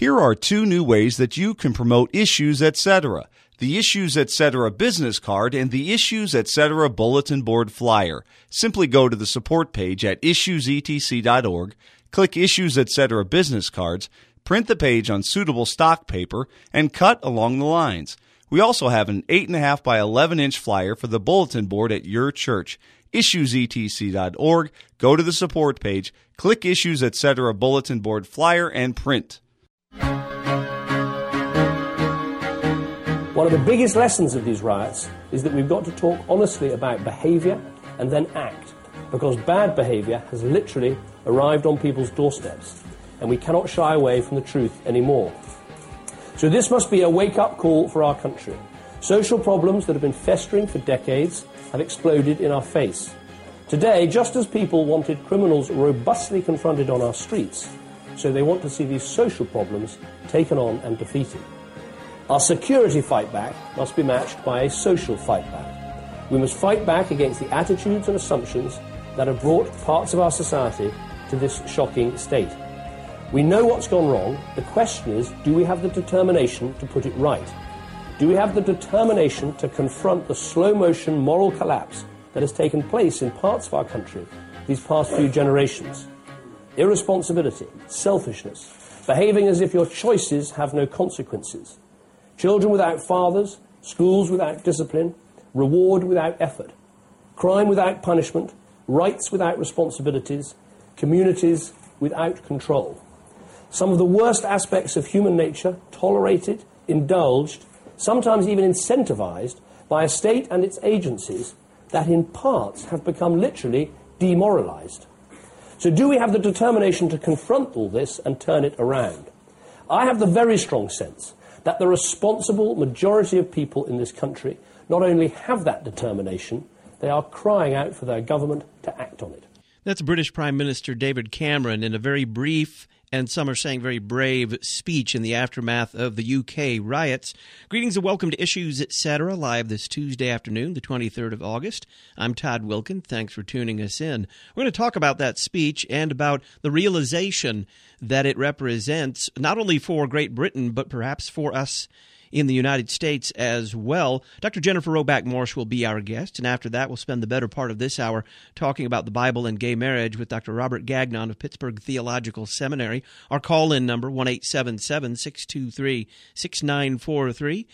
Here are 2 new ways that you can promote Issues Etc. The Issues Etc. business card and the Issues Etc. bulletin board flyer. Simply go to the support page at issuesetc.org, click Issues Etc. business cards, print the page on suitable stock paper, and cut along the lines. We also have an 8.5 by 11-inch flyer for the bulletin board at your church. issuesetc.org, go to the support page, click Issues Etc. bulletin board flyer, and print. One of the biggest lessons of these riots is that we've got to talk honestly about behaviour and then act, because bad behaviour has literally arrived on people's doorsteps, and we cannot shy away from the truth anymore. So this must be a wake-up call for our country. Social problems that have been festering for decades have exploded in our face. Today, just as people wanted criminals robustly confronted on our streets, so they want to see these social problems taken on and defeated. Our security fight back must be matched by a social fight back. We must fight back against the attitudes and assumptions that have brought parts of our society to this shocking state. We know what's gone wrong. The question is, do we have the determination to put it right? Do we have the determination to confront the slow-motion moral collapse that has taken place in parts of our country these past few generations? Irresponsibility, selfishness, behaving as if your choices have no consequences. Children without fathers, schools without discipline, reward without effort, crime without punishment, rights without responsibilities, communities without control. Some of the worst aspects of human nature tolerated, indulged, sometimes even incentivized by a state and its agencies that in parts have become literally demoralized. So do we have the determination to confront all this and turn it around? I have the very strong sense that the responsible majority of people in this country not only have that determination, they are crying out for their government to act on it. That's British Prime Minister David Cameron in a very brief and some are saying very brave speech in the aftermath of the UK riots. Greetings and welcome to Issues Etc. live this Tuesday afternoon, the 23rd of August. I'm Todd Wilkin. Thanks for tuning us in. We're going to talk about that speech and about the realization that it represents not only for Great Britain, but perhaps for us in the United States as well. Dr. Jennifer Roback Morse will be our guest, and after that we'll spend the better part of this hour talking about the Bible and gay marriage with Dr. Robert Gagnon of Pittsburgh Theological Seminary. Our call-in number, 1-877-623-6943,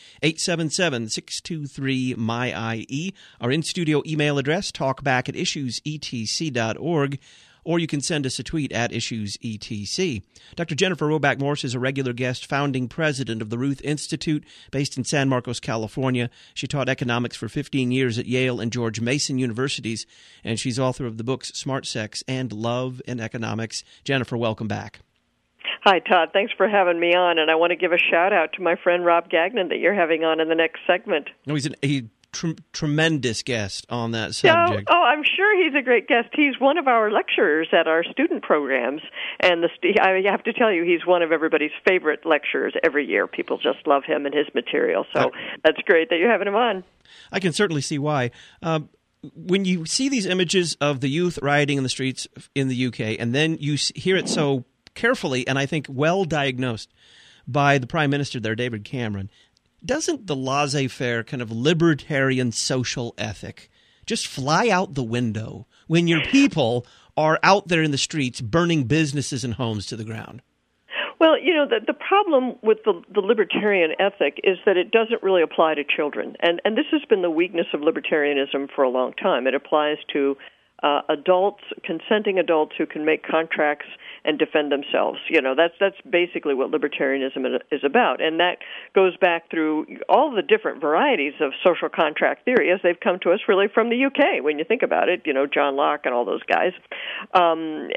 877-623-MY-IE. Our in-studio email address, talkback@issuesetc.org. Or you can send us a tweet at IssuesETC. Dr. Jennifer Roback Morse is a regular guest, founding president of the Ruth Institute, based in San Marcos, California. She taught economics for 15 years at Yale and George Mason universities, and she's author of the books Smart Sex and Love in Economics. Jennifer, welcome back. Hi, Todd. Thanks for having me on, and I want to give a shout-out to my friend Rob Gagnon that you're having on in the next segment. No, he's a tremendous guest on that subject. Oh, I'm sure he's a great guest. He's one of our lecturers at our student programs, and I have to tell you, he's one of everybody's favorite lecturers every year. People just love him and his material, so that's great that you're having him on. I can certainly see why. When you see these images of the youth rioting in the streets in the UK, and then you hear it so carefully and I think well diagnosed by the Prime Minister there, David Cameron, doesn't the laissez-faire kind of libertarian social ethic just fly out the window when your people are out there in the streets burning businesses and homes to the ground? Well, you know, the problem with the libertarian ethic is that it doesn't really apply to children. And this has been the weakness of libertarianism for a long time. It applies to adults, consenting adults who can make contracts and defend themselves. You know, that's basically what libertarianism is about. And that goes back through all the different varieties of social contract theory as they've come to us really from the UK, when you think about it, you know, John Locke and all those guys. And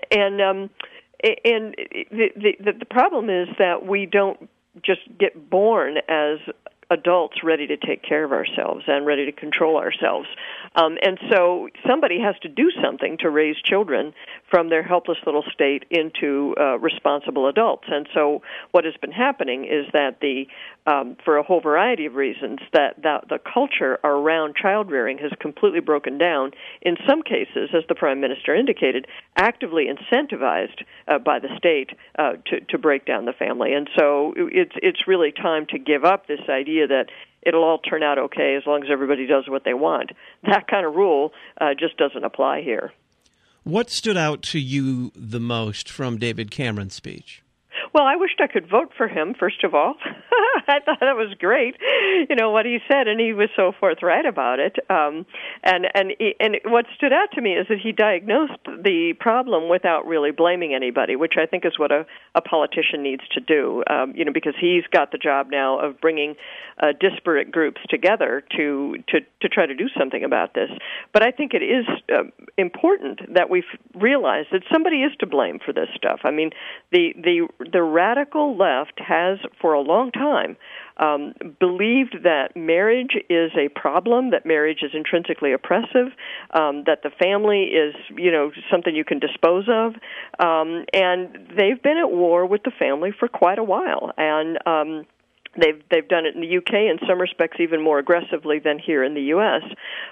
the problem is that we don't just get born as adults ready to take care of ourselves and ready to control ourselves. And so somebody has to do something to raise children from their helpless little state into responsible adults. And so what has been happening is that the for a whole variety of reasons, that the culture around child rearing has completely broken down. In some cases, as the Prime Minister indicated, actively incentivized by the state to break down the family. And so it's really time to give up this idea that it'll all turn out okay as long as everybody does what they want. That kind of rule just doesn't apply here. What stood out to you the most from David Cameron's speech? Well, I wished I could vote for him, first of all. I thought that was great, what he said, and he was so forthright about it. And what stood out to me is that he diagnosed the problem without really blaming anybody, which I think is what a politician needs to do, because he's got the job now of bringing disparate groups together to try to do something about this. But I think it is important that we realize that somebody is to blame for this stuff. I mean, the radical left has, for a long time, believed that marriage is a problem, that marriage is intrinsically oppressive, that the family is, something you can dispose of, and they've been at war with the family for quite a while, and they've done it in the UK in some respects even more aggressively than here in the U.S.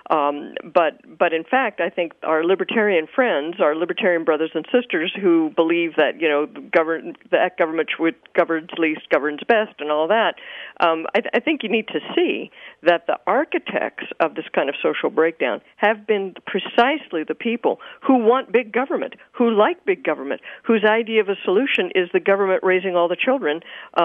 But in fact, I think our libertarian friends, our libertarian brothers and sisters who believe that that government which governs least governs best and all that, I think you need to see that the architects of this kind of social breakdown have been precisely the people who want big government, who like big government, whose idea of a solution is the government raising all the children,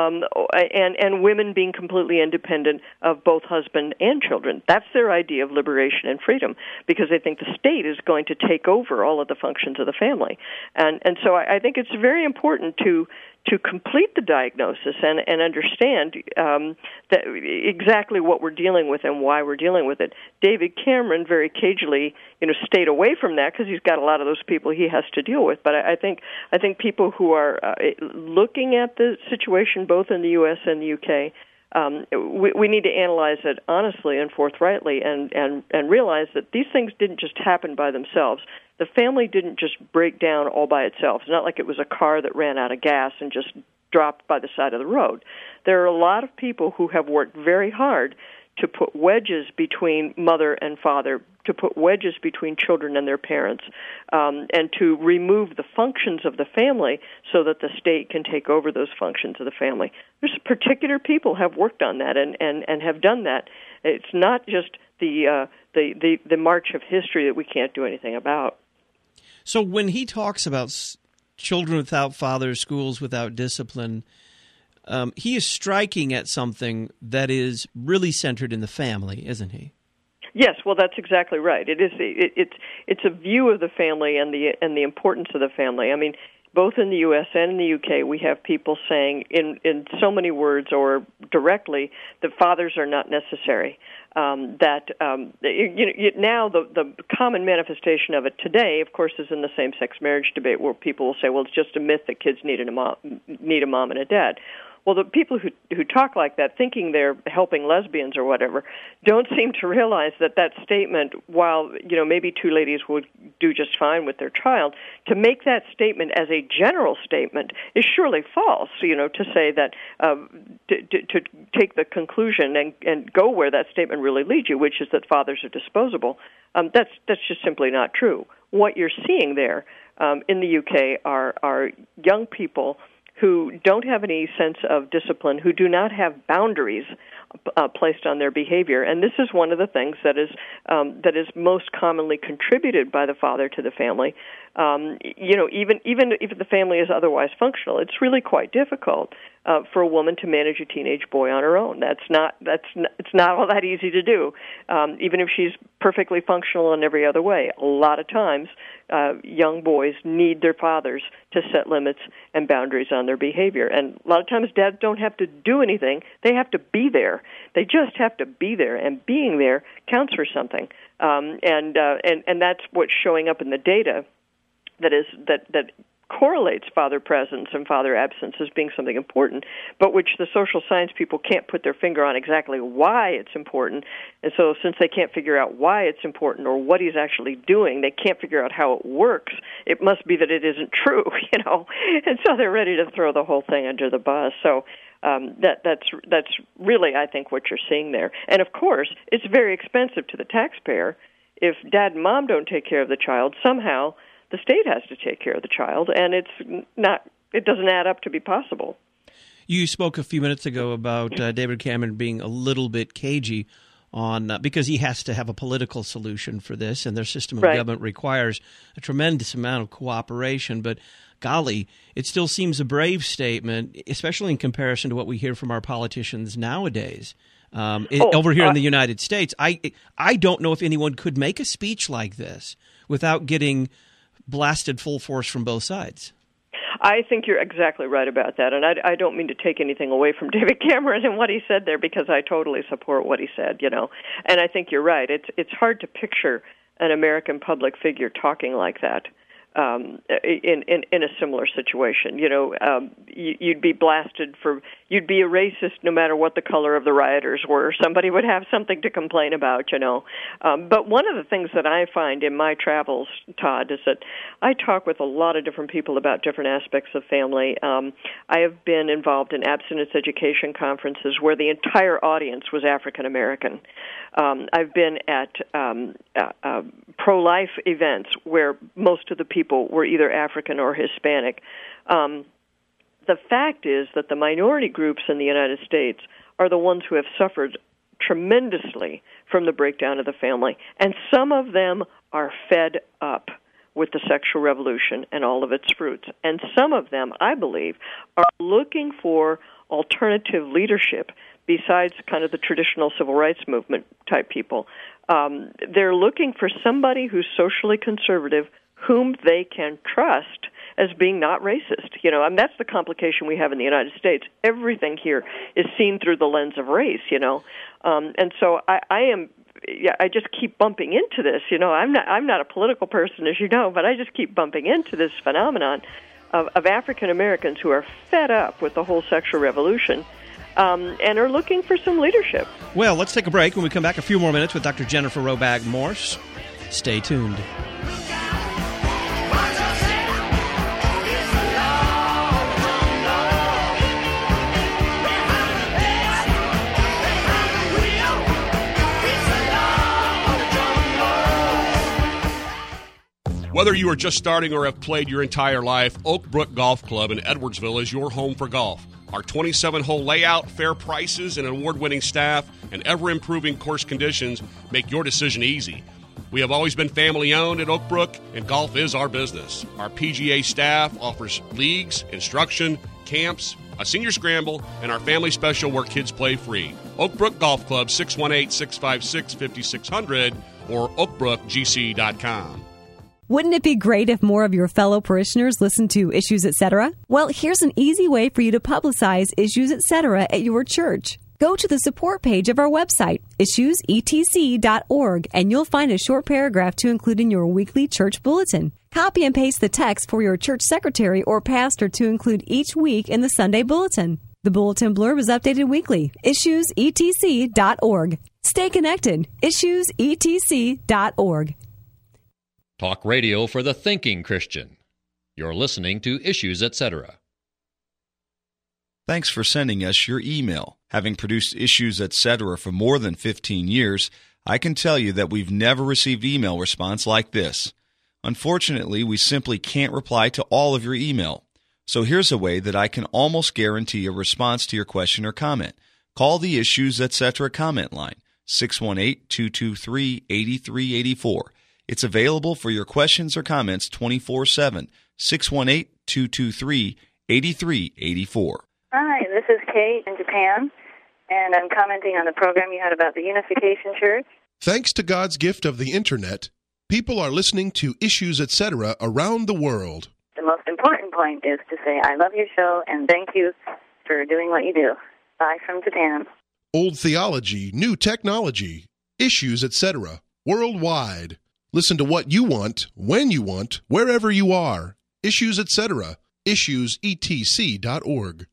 and women being completely independent of both husband and children. That's their idea of liberation and freedom, because they think the state is going to take over all of the functions of the family. And so I think it's very important to complete the diagnosis and understand that exactly what we're dealing with and why we're dealing with it. David Cameron very cagily, stayed away from that because he's got a lot of those people he has to deal with. But I think people who are looking at the situation both in the U.S. and the U.K., we need to analyze it honestly and forthrightly and realize that these things didn't just happen by themselves. The family didn't just break down all by itself. It's not like it was a car that ran out of gas and just dropped by the side of the road. There are a lot of people who have worked very hard to put wedges between mother and father, to put wedges between children and their parents, and to remove the functions of the family so that the state can take over those functions of the family. There's particular people have worked on that and have done that. It's not just the march of history that we can't do anything about. So when he talks about children without fathers, schools without discipline, he is striking at something that is really centered in the family, isn't he? Yes, well, that's exactly right. It is. It's a view of the family and the importance of the family. I mean, both in the U.S. and in the UK, we have people saying in so many words or directly that fathers are not necessary. Now the common manifestation of it today, of course, is in the same-sex marriage debate, where people will say, "Well, it's just a myth that kids need a mom and a dad." Well, the people who talk like that, thinking they're helping lesbians or whatever, don't seem to realize that statement, while maybe two ladies would do just fine with their child, to make that statement as a general statement is surely false. To say that to take the conclusion and go where that statement really leads you, which is that fathers are disposable, that's just simply not true. What you're seeing there in the UK are young people who don't have any sense of discipline, who do not have boundaries placed on their behavior, and this is one of the things that is most commonly contributed by the father to the family. Even if the family is otherwise functional, it's really quite difficult for a woman to manage a teenage boy on her own. It's not all that easy to do, even if she's perfectly functional in every other way. A lot of times, young boys need their fathers to set limits and boundaries on their behavior. And a lot of times dads don't have to do anything. They have to be there. They just have to be there, and being there counts for something. And that's what's showing up in the data. That correlates father presence and father absence as being something important, but which the social science people can't put their finger on exactly why it's important. And so since they can't figure out why it's important or what he's actually doing, they can't figure out how it works. It must be that it isn't true, and so they're ready to throw the whole thing under the bus. So that's really, I think, what you're seeing there. And of course, it's very expensive to the taxpayer. If dad and mom don't take care of the child, somehow the state has to take care of the child, and it doesn't add up to be possible. You spoke a few minutes ago about David Cameron being a little bit cagey on because he has to have a political solution for this, and their system of government requires a tremendous amount of cooperation. But golly, it still seems a brave statement, especially in comparison to what we hear from our politicians nowadays. Over here in the United States, I don't know if anyone could make a speech like this without getting blasted full force from both sides. I think you're exactly right about that, and I don't mean to take anything away from David Cameron and what he said there, because I totally support what he said, And I think you're right. It's hard to picture an American public figure talking like that in a similar situation. You'd be blasted you'd be a racist no matter what the color of the rioters were. Somebody would have something to complain about, But one of the things that I find in my travels, Todd, is that I talk with a lot of different people about different aspects of family. I have been involved in abstinence education conferences where the entire audience was African American. I've been at pro-life events where most of the people were either African or Hispanic. The fact is that the minority groups in the United States are the ones who have suffered tremendously from the breakdown of the family, and some of them are fed up with the sexual revolution and all of its fruits. And some of them, I believe, are looking for alternative leadership besides kind of the traditional civil rights movement type people. They're looking for somebody who's socially conservative, whom they can trust as being not racist. And that's the complication we have in the United States. Everything here is seen through the lens of race, And so I just keep bumping into this. I'm not a political person, as you know, but I just keep bumping into this phenomenon of African Americans who are fed up with the whole sexual revolution and are looking for some leadership. Well, let's take a break. When we come back, a few more minutes with Dr. Jennifer Robag Morse. Stay tuned. Whether you are just starting or have played your entire life, Oak Brook Golf Club in Edwardsville is your home for golf. Our 27-hole layout, fair prices, and award-winning staff, and ever-improving course conditions make your decision easy. We have always been family-owned at Oak Brook, and golf is our business. Our PGA staff offers leagues, instruction, camps, a senior scramble, and our family special where kids play free. Oak Brook Golf Club, 618-656-5600 or oakbrookgc.com. Wouldn't it be great if more of your fellow parishioners listened to Issues Etc.? Well, here's an easy way for you to publicize Issues Etc. at your church. Go to the support page of our website, issuesetc.org, and you'll find a short paragraph to include in your weekly church bulletin. Copy and paste the text for your church secretary or pastor to include each week in the Sunday bulletin. The bulletin blurb is updated weekly. Issuesetc.org. Stay connected. Issuesetc.org. Talk radio for the thinking Christian. You're listening to Issues Etc. Thanks for sending us your email. Having produced Issues Etc. for more than 15 years, I can tell you that we've never received email response like this. Unfortunately, we simply can't reply to all of your email. So here's a way that I can almost guarantee a response to your question or comment. Call the Issues Etc. comment line, 618-223-8384. It's available for your questions or comments 24/7, 618-223-8384. Hi, this is Kate in Japan, and I'm commenting on the program you had about the Unification Church. Thanks to God's gift of the Internet, people are listening to Issues Etc. around the world. The most important point is to say, I love your show, and thank you for doing what you do. Bye from Japan. Old theology, new technology, Issues Etc. worldwide. Listen to what you want, when you want, wherever you are. Issues Etc. issuesetc.org.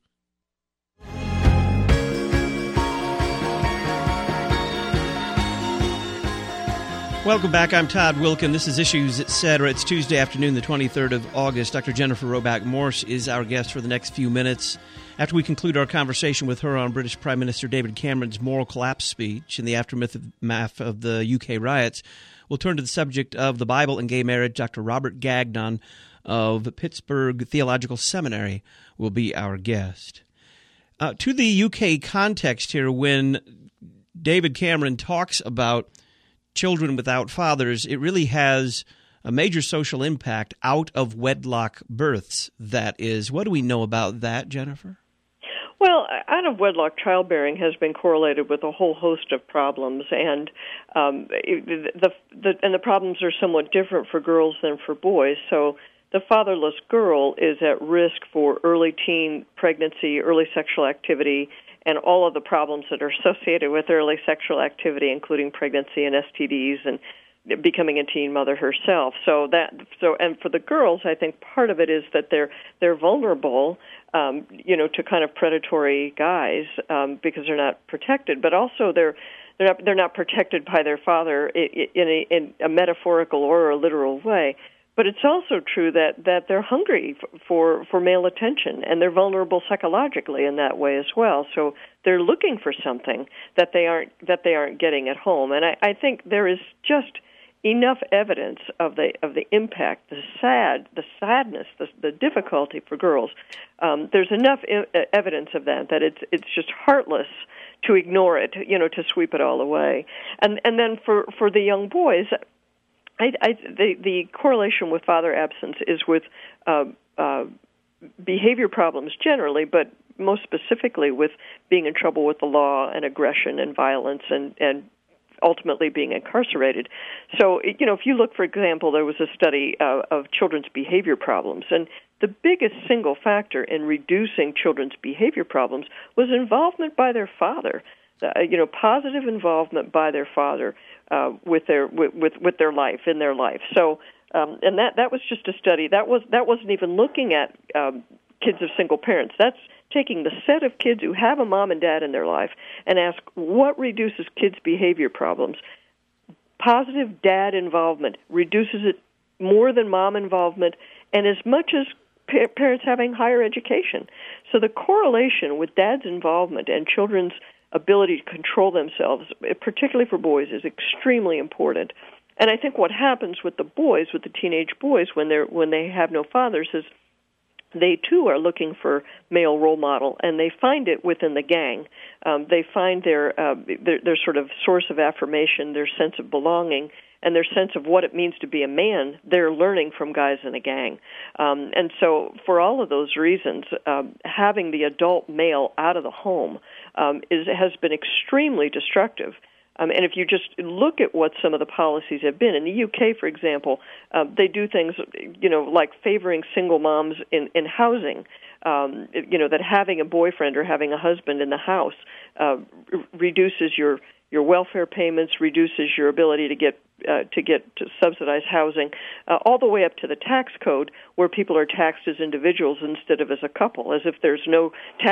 Welcome back. I'm Todd Wilkin. This is Issues Etc. It's Tuesday afternoon, the 23rd of August. Dr. Jennifer Roback Morse is our guest for the next few minutes. After we conclude our conversation with her on British Prime Minister David Cameron's moral collapse speech in the aftermath of the UK riots, we'll turn to the subject of the Bible and gay marriage. Dr. Robert Gagnon of Pittsburgh Theological Seminary will be our guest. To the UK context here, when David Cameron talks about children without fathers, it really has a major social impact out of wedlock births, that is. What do we know about that, Jennifer? Well, out of wedlock childbearing has been correlated with a whole host of problems, and the problems are somewhat different for girls than for boys. So the fatherless girl is at risk for early teen pregnancy, early sexual activity, and all of the problems that are associated with early sexual activity, including pregnancy and STDs and becoming a teen mother herself. And for the girls, I think part of it is that they're vulnerable, to kind of predatory guys because they're not protected, but also they're not protected by their father in a metaphorical or a literal way. But it's also true that they're hungry for male attention, and they're vulnerable psychologically in that way as well. So they're looking for something that they aren't getting at home. And I think there is just enough evidence of the impact, the sadness, the difficulty for girls. There's enough evidence of that it's just heartless to ignore it, to sweep it all away. And then for the young boys, the correlation with father absence is with behavior problems generally, but most specifically with being in trouble with the law and aggression and violence and ultimately being incarcerated. So, if you look, for example, there was a study of children's behavior problems, and the biggest single factor in reducing children's behavior problems was involvement by their father. Positive involvement by their father with their life, in their life. So, and that was just a study that wasn't even looking at kids of single parents. That's taking the set of kids who have a mom and dad in their life and ask what reduces kids' behavior problems. Positive dad involvement reduces it more than mom involvement, and as much as parents having higher education. So the correlation with dad's involvement and children's ability to control themselves, particularly for boys, is extremely important. And I think what happens with the boys, with the teenage boys, when they have no fathers, is they too are looking for male role model, and they find it within the gang. They find their sort of source of affirmation, their sense of belonging, and their sense of what it means to be a man. They're learning from guys in a gang, and so for all of those reasons, having the adult male out of the home has been extremely destructive. And if you just look at what some of the policies have been, in the UK, for example, they do things, like favoring single moms in housing, that having a boyfriend or having a husband in the house reduces your welfare payments, reduces your ability to get to subsidized housing, all the way up to the tax code, where people are taxed as individuals instead of as a couple, as if there's no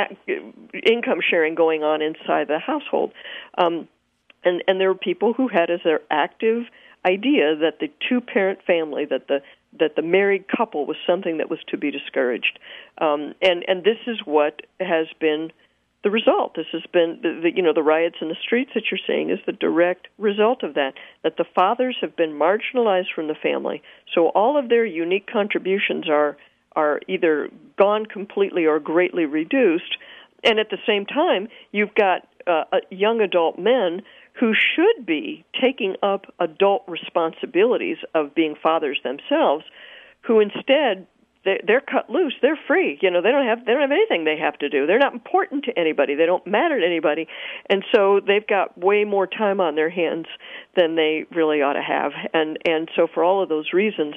income sharing going on inside the household. And there are people who had as their active idea that the two-parent family, that the married couple was something that was to be discouraged. And this is what has been the result. This has been the riots in the streets that you're seeing is the direct result of that the fathers have been marginalized from the family. So all of their unique contributions are either gone completely or greatly reduced. And at the same time, you've got young adult men who should be taking up adult responsibilities of being fathers themselves, who instead they're cut loose, they're free. They don't have anything they have to do. They're not important to anybody. They don't matter to anybody, and so they've got way more time on their hands than they really ought to have. And so for all of those reasons,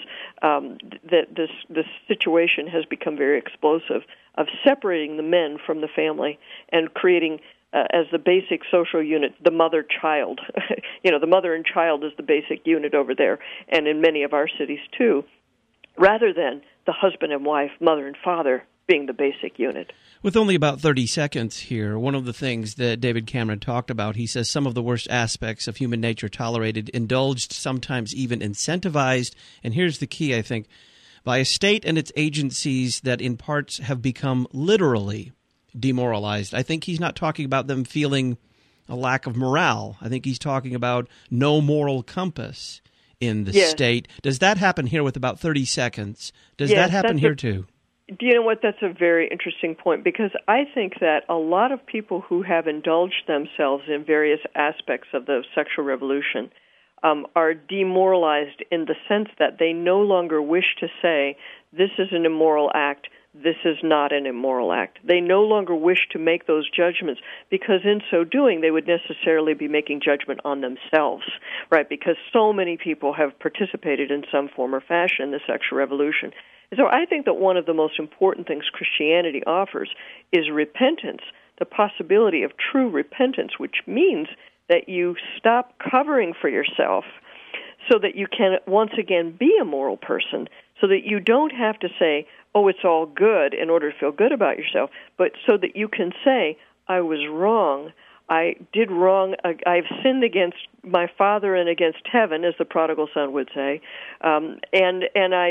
this situation has become very explosive of separating the men from the family and creating. As the basic social unit, the mother-child. The mother and child is the basic unit over there, and in many of our cities too. rather than the husband and wife, mother and father being the basic unit. With only about 30 seconds here, one of the things that David Cameron talked about, he says some of the worst aspects of human nature tolerated, indulged, sometimes even incentivized, and here's the key, I think, by a state and its agencies that in parts have become literally demoralized. I think he's not talking about them feeling a lack of morale. I think he's talking about no moral compass in the state. Does that happen here with about 30 seconds? Does that happen here too? Do you know what? That's a very interesting point, because I think that a lot of people who have indulged themselves in various aspects of the sexual revolution are demoralized in the sense that they no longer wish to say, this is an immoral act, this is not an immoral act. They no longer wish to make those judgments, because in so doing they would necessarily be making judgment on themselves, right? Because so many people have participated in some form or fashion in the sexual revolution. So I think that one of the most important things Christianity offers is repentance, the possibility of true repentance, which means that you stop covering for yourself so that you can once again be a moral person, so that you don't have to say, oh, it's all good in order to feel good about yourself, but so that you can say, I was wrong, I did wrong, I've sinned against my father and against heaven, as the prodigal son would say, and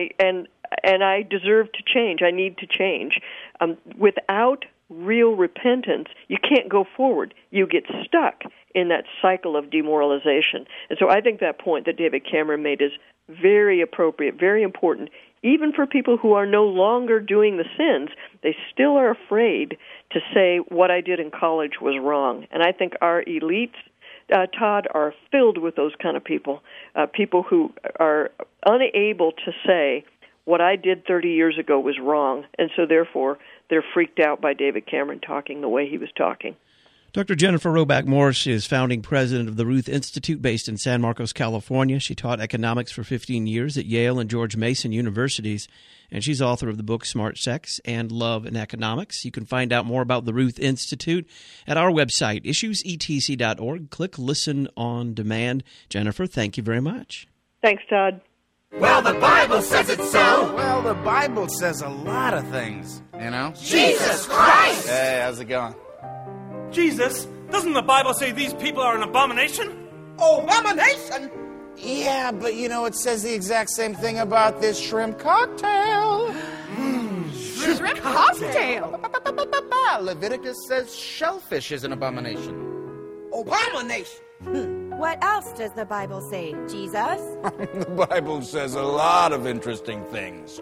I deserve to change. I need to change. Without real repentance, you can't go forward. You get stuck in that cycle of demoralization. And so I think that point that David Cameron made is very appropriate, very important. Even for people who are no longer doing the sins, they still are afraid to say what I did in college was wrong. And I think our elites, Todd, are filled with those kind of people, people who are unable to say, what I did 30 years ago was wrong, and so therefore they're freaked out by David Cameron talking the way he was talking. Dr. Jennifer Roback Morse is founding president of the Ruth Institute based in San Marcos, California. She taught economics for 15 years at Yale and George Mason universities, and she's author of the book Smart Sex and Love in Economics. You can find out more about the Ruth Institute at our website, issuesetc.org. Click Listen on Demand. Jennifer, thank you very much. Thanks, Todd. Well, the Bible says it's so. Well, the Bible says a lot of things, you know. Jesus Christ! Hey, how's it going? Jesus, doesn't the Bible say these people are an abomination? Abomination? Yeah, but you know, it says the exact same thing about this shrimp cocktail. Shrimp cocktail? Leviticus says shellfish is an abomination. Abomination? What else does the Bible say, Jesus? The Bible says a lot of interesting things.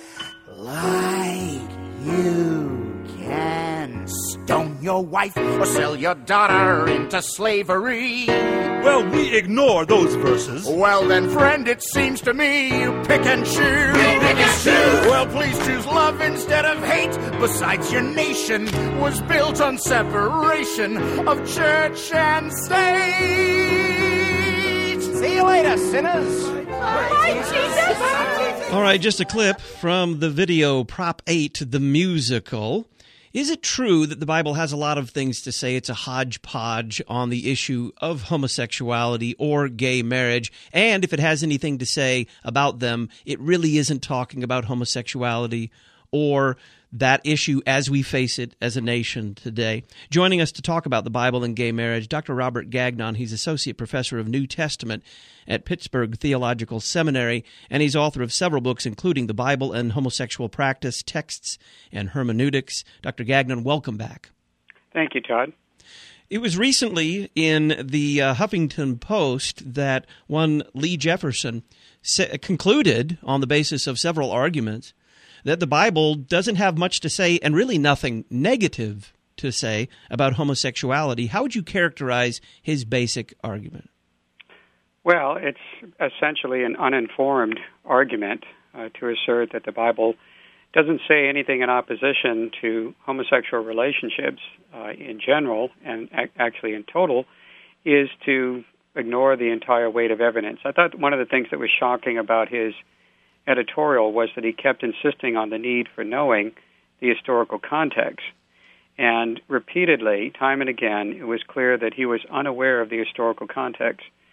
Like you can stone your wife or sell your daughter into slavery. Well, we ignore those verses. Well then, friend, it seems to me you pick and choose. You pick and choose. Well, please choose love instead of hate. Besides, your nation was built on separation of church and state. See you later, sinners. Bye, Jesus. All right, just a clip from the video Prop 8, the musical. Is it true that the Bible has a lot of things to say? It's a hodgepodge on the issue of homosexuality or gay marriage. And if it has anything to say about them, it really isn't talking about homosexuality or that issue as we face it as a nation today. Joining us to talk about the Bible and gay marriage, Dr. Robert Gagnon. He's Associate Professor of New Testament at Pittsburgh Theological Seminary, and he's author of several books, including The Bible and Homosexual Practice, Texts and Hermeneutics. Dr. Gagnon, welcome back. Thank you, Todd. It was recently in the Huffington Post that one Lee Jefferson concluded, on the basis of several arguments, that the Bible doesn't have much to say and really nothing negative to say about homosexuality. How would you characterize his basic argument? Well, it's essentially an uninformed argument to assert that the Bible doesn't say anything in opposition to homosexual relationships in general, and actually in total, is to ignore the entire weight of evidence. I thought one of the things that was shocking about his editorial was that he kept insisting on the need for knowing the historical context. And repeatedly, time and again, it was clear that he was unaware of the historical context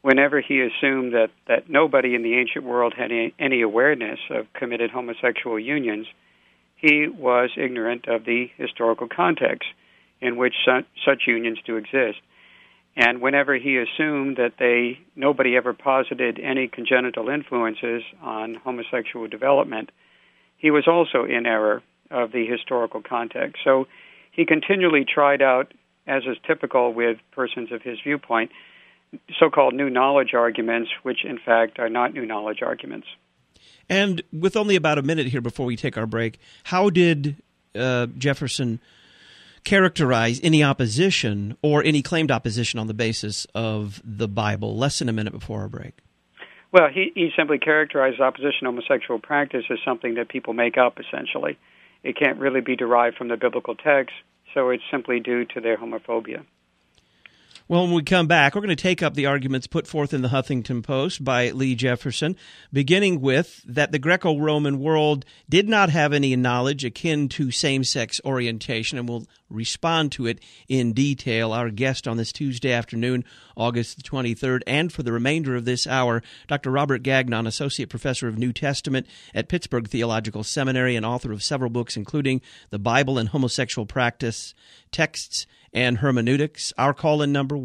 whenever he assumed that nobody in the ancient world had any awareness of committed homosexual unions, he was ignorant of the historical context in which such unions do exist. And whenever he assumed that nobody ever posited any congenital influences on homosexual development, he was also in error of the historical context. So he continually tried out, as is typical with persons of his viewpoint, so-called new knowledge arguments, which in fact are not new knowledge arguments. And with only about a minute here before we take our break, how did Jefferson characterize any opposition or any claimed opposition on the basis of the Bible? Less than a minute before our break. Well, he simply characterized opposition to homosexual practice as something that people make up, essentially. It can't really be derived from the biblical text, so it's simply due to their homophobia. Well, when we come back, we're going to take up the arguments put forth in the Huffington Post by Lee Jefferson, beginning with that the Greco-Roman world did not have any knowledge akin to same-sex orientation, and we'll respond to it in detail. Our guest on this Tuesday afternoon, August the 23rd, and for the remainder of this hour, Dr. Robert Gagnon, Associate Professor of New Testament at Pittsburgh Theological Seminary and author of several books, including The Bible and Homosexual Practice, Texts and Hermeneutics. Our call-in number,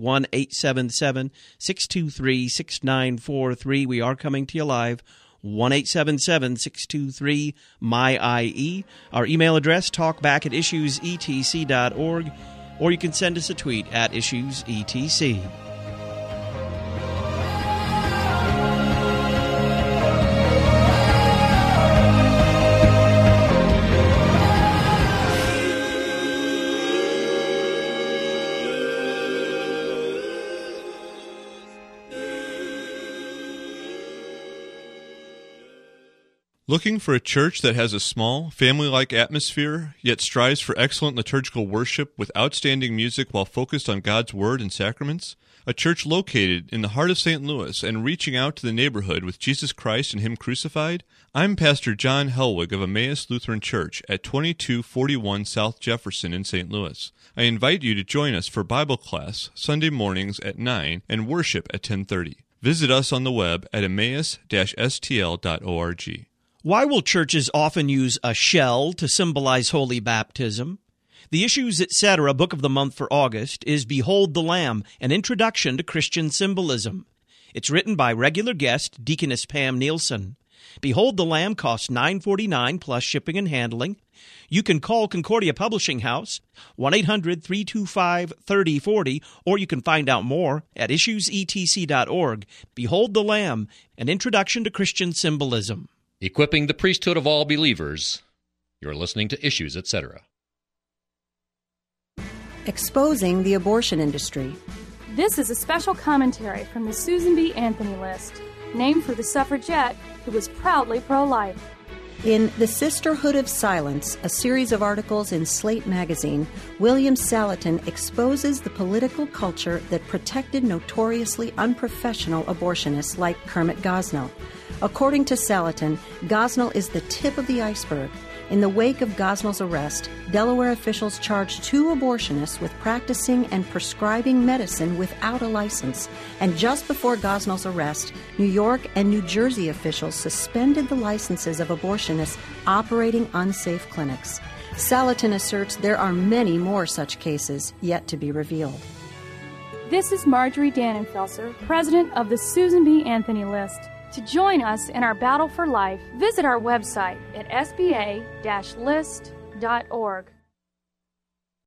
1-877-623-6943. We are coming to you live, 1-877-623-MY-IE. Our email address, talkback@issuesetc.org, or you can send us a tweet at issuesetc. Looking for a church that has a small, family-like atmosphere, yet strives for excellent liturgical worship with outstanding music while focused on God's Word and sacraments? A church located in the heart of St. Louis and reaching out to the neighborhood with Jesus Christ and Him crucified? I'm Pastor John Helwig of Emmaus Lutheran Church at 2241 South Jefferson in St. Louis. I invite you to join us for Bible class Sunday mornings at 9 and worship at 10:30. Visit us on the web at emmaus-stl.org. Why will churches often use a shell to symbolize holy baptism? The Issues, Etc. book of the month for August is Behold the Lamb, an introduction to Christian symbolism. It's written by regular guest Deaconess Pam Nielsen. Behold the Lamb costs $9.49 plus shipping and handling. You can call Concordia Publishing House, 1-800-325-3040, or you can find out more at issuesetc.org. Behold the Lamb, an introduction to Christian symbolism. Equipping the priesthood of all believers. You're listening to Issues, Etc. Exposing the abortion industry. This is a special commentary from the Susan B. Anthony List, named for the suffragette who was proudly pro-life. In The Sisterhood of Silence, a series of articles in Slate magazine, William Salatin exposes the political culture that protected notoriously unprofessional abortionists like Kermit Gosnell. According to Salatin, Gosnell is the tip of the iceberg. In the wake of Gosnell's arrest, Delaware officials charged 2 abortionists with practicing and prescribing medicine without a license. And just before Gosnell's arrest, New York and New Jersey officials suspended the licenses of abortionists operating unsafe clinics. Salatin asserts there are many more such cases yet to be revealed. This is Marjorie Dannenfelser, president of the Susan B. Anthony List. To join us in our battle for life, visit our website at sba-list.org.